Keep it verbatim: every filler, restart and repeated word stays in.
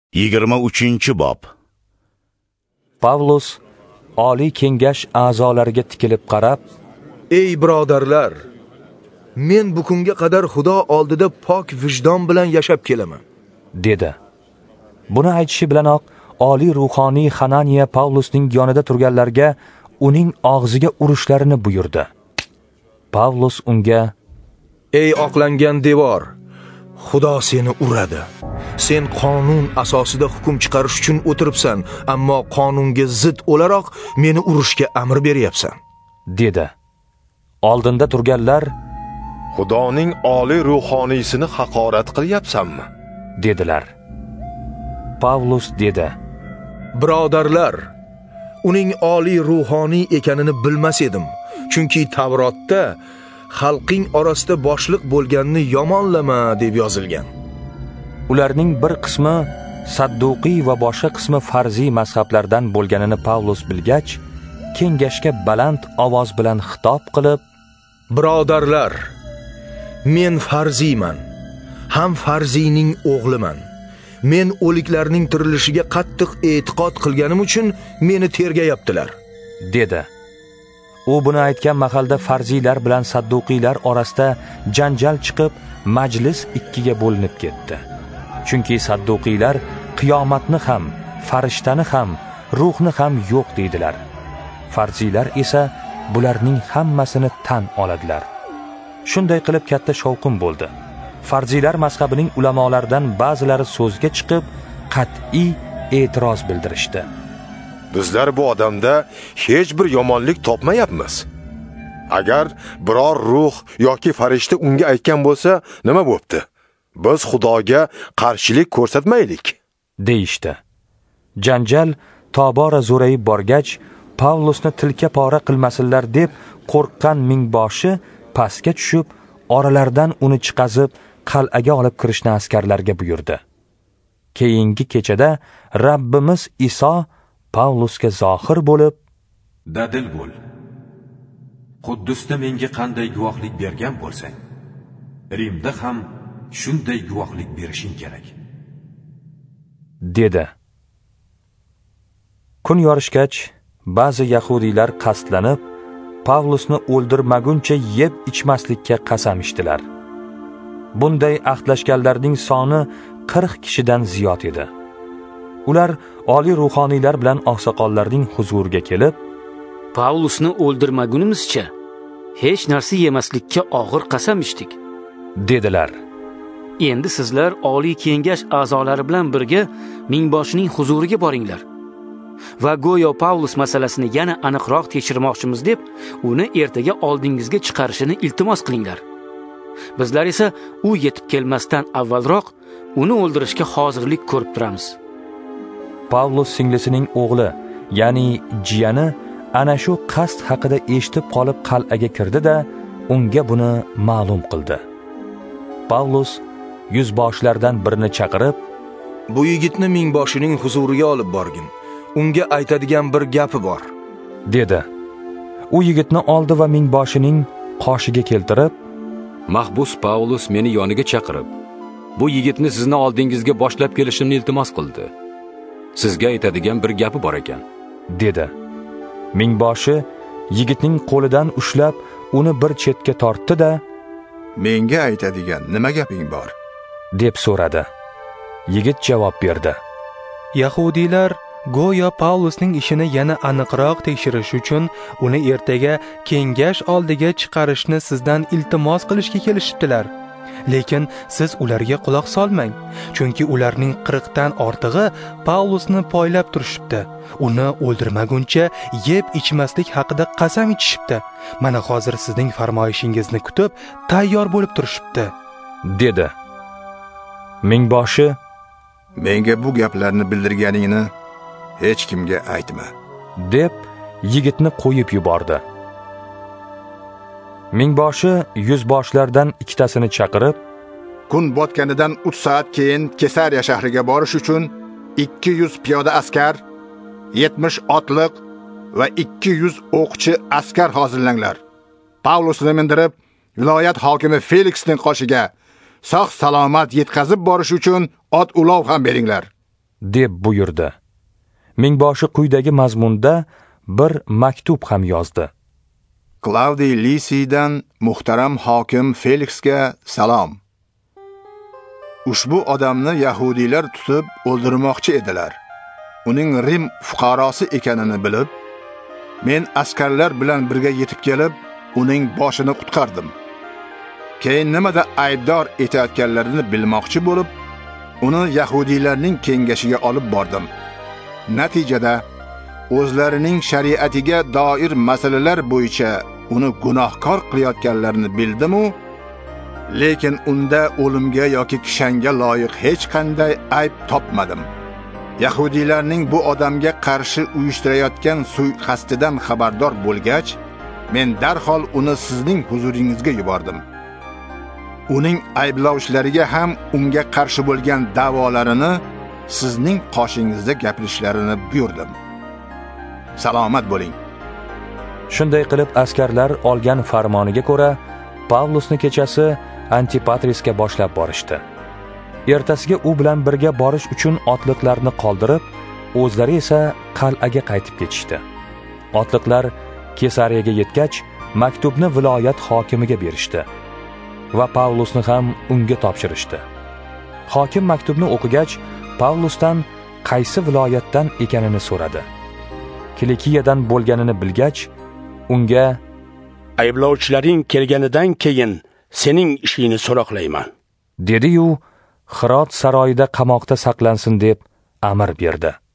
yigirma uchinchi bob. Pavlus Oliy Kengash a'zolariga tikilib qarab, Ey birodarlar, men bugunga qadar Xudo oldida pok vijdon bilan yashab kelaman, dedi. Buni aytishi bilanoq oliy ruhoniy Hananiya Pavlusning yonida turganlarga uning og'ziga urishlarini buyurdi. Pavlus unga, Ey oqlangan devor, Xudo seni uradi. Sen qonun asosida hukm chiqarish uchun o'tiribsan, ammo qonunga zid o'laroq meni urishga amr beryapsan, dedi. Oldinda turganlar, Xudoning oliy ruhoniysini haqorat qilyapsanmi? dedilar. Pavlus dedi, Birodarlar, uning oliy ruhoniy ekanini bilmas edim, chunki Tavrotda xalqing orasida boshliq bo'lganni yomonlama deb yozilgan. Ularning bir qismi Sadduqiy va boshqa qismi farziy mazhablardan bo'lganini Pavlus bilgach, kengashga baland ovoz bilan xitob qilib, Birodarlar, men farziyman, ham farziyning o'g'liman. Men o'liklarning tirilishiga qattiq e'tiqod qilganim uchun meni tergayaptilar, dedi. U buni aytgan mahalda farziylar bilan sadduqiylar orasida janjal chiqib, majlis ikkiga bo'linib ketdi. Chunki sadduqiylar qiyomatni ham, farishtani ham, ruhni ham yo'q deydilar. Farziylar esa bularning hammasini tan oladilar. Shunday qilib katta shovqin bo'ldi. Farziylar mazhabining ulamolaridan ba'zilari so'zga chiqib, qat'iy e'tiroz bildirishdi. Bizlar bu odamda hech bir yomonlik topmayapmiz. Agar biror ruh yoki farishta unga aytgan bo'lsa, nima bo'pti? Biz Xudoga qarshilik ko'rsatmaylik, deyishdi. Janjal tobora zo'rayib borgach, Pavlusni tilka pora qilmasinlar deb qo'rqqan mingboshi pastga tushib, oralaridan uni chiqazib, qal'aga olib kirishni askarlarga buyurdi. Keyingi kechada Rabbimiz Iso Pavlusga zohir bo'lib, Dadil bo'l. Quddusda menga qanday guvohlik bergan bo'lsang, Rimda ham shunday guvohlik berishing kerak, dedi. Kun yorishgach, ba'zi yahudiylar qasdlanib, Pavlusni o'ldirmaguncha yeb ichmaslikka qasam ichdilar. Bunday ahdlashganlarning soni qirq kishidan ziyod edi. Ular oliy ruhoniylar bilan oqsoqollarning huzuriga kelib, Pavlusni o'ldirmagunimizcha hech narsa yemaslikka og'ir qasam ichdik, dedilar. Endi sizlar oliy kengash a'zolari bilan birga mingboshining huzuriga boringlar va go'yo Pavlus masalasini yana aniqroq tekshirmoqchimiz deb uni ertaga oldingizga chiqarishini iltimos qilinglar. Bizlar esa u yetib kelmasdan avvalroq uni o'ldirishga hozirlik ko'rib turamiz. Pavlus singlisining o'g'li, ya'ni jiyani ana shu qasd haqida eshitib qolib qal'aga kirdi-da, unga buni ma'lum qildi. Pavlus yuzboshlardan birini chaqirib, bu yigitni mingboshining huzuriga olib borgin. Unga aytadigan bir gapi bor, dedi. U yigitni oldi va mingboshining qoshiga keltirib, Mahbus Pavlus meni yoniga chaqirib, bu yigitni sizni oldingizga boshlab kelishimni iltimos qildi. Sizga aytadigan bir gapi bor ekan, dedi. Mingboshi yigitning qo'lidan ushlab, uni bir chetga tortdi-da, menga aytadigan nima gaping bor? deb so'radi. Yigit javob berdi. Yahudiylar go'yo Pavlusning ishini yana aniqroq tekshirish uchun uni ertaga kengash oldiga chiqarishni sizdan iltimos qilishga kelishibdilar. Lekin siz ularga quloq solmang, chunki ularning qirqdan ortig'i Pavlusni poylab turishibdi. Uni o'ldirmaguncha yeb ichmaslik haqida qasam ichishibdi. Mana hozir sizning farmoyishingizni kutib, tayyor bo'lib turishibdi, dedi. Mingboshi, menga bu gaplarni bildirganingni hech kimga aytma, deb yigitni qo'yib yubordi. Mingboshi yuzboshlardan ikkitasini chaqirib, kun botganidan uch soat keyin Kesariya shahriga borish uchun ikki yuz piyoda askar, yetmish otliq va ikki yuz o'qchi askar hozirlanglar. Pavlusni mindirib, viloyat hokimi Feliksning qoshiga sog' salomat yetkazib borish uchun ot ulov ham beringlar. deb buyurdi. Mingboshi quyidagi mazmunda bir maktub ham yozdi. Klaudiy Lisiydan muhtaram hokim Feliksga salom. Ushbu odamni yahudiylar tutib o'ldirmoqchi edilar. Uning Rim fuqarosi ekanini bilib, men askarlar bilan birga yetib kelib, uning boshini qutqardim. Keyin nimada aybdor etayotganlarini bilmoqchi bo'lib, uni yahudiylarning kengashiga olib bordim. Natijada o'zlarining shariatiga doir masalalar bo'yicha uni gunohkor qilayotganlarini bildim-u, lekin unda o'limga yoki kishanga loyiq hech qanday ayb topmadim. Yahudiylarning bu odamga qarshi uyushtirayotgan suiqasdidan xabardor bo'lgach, men darhol uni sizning huzuringizga yubordim. Uning ayblovchilariga ham unga qarshi bo'lgan da'volarini sizning qoshingizda gapirishlarini buyurdim. Salomat bo'ling. Shunday qilib askarlar olgan farmoniga ko'ra Pavlusni kechasi Antipatrisga boshlab borishdi. Ertasiga u bilan birga borish uchun otliqlarni qoldirib, o'zlari esa qal'aga qaytib ketishdi. Otliqlar Kesariyaga yetgach, maktubni viloyat hokimiga berishdi va Pavlusni ham unga topshirishdi. Hokim maktubni o'qigach, Pavlusdan qaysi viloyatdan ekanini so'radi. Kilikiyadan bo'lganini bilgach, unga ayblovchilaring kelganidan keyin sening ishingni so'roqlayman, dedi-yu, Hirot saroyida qamoqda saqlansin deb amr berdi.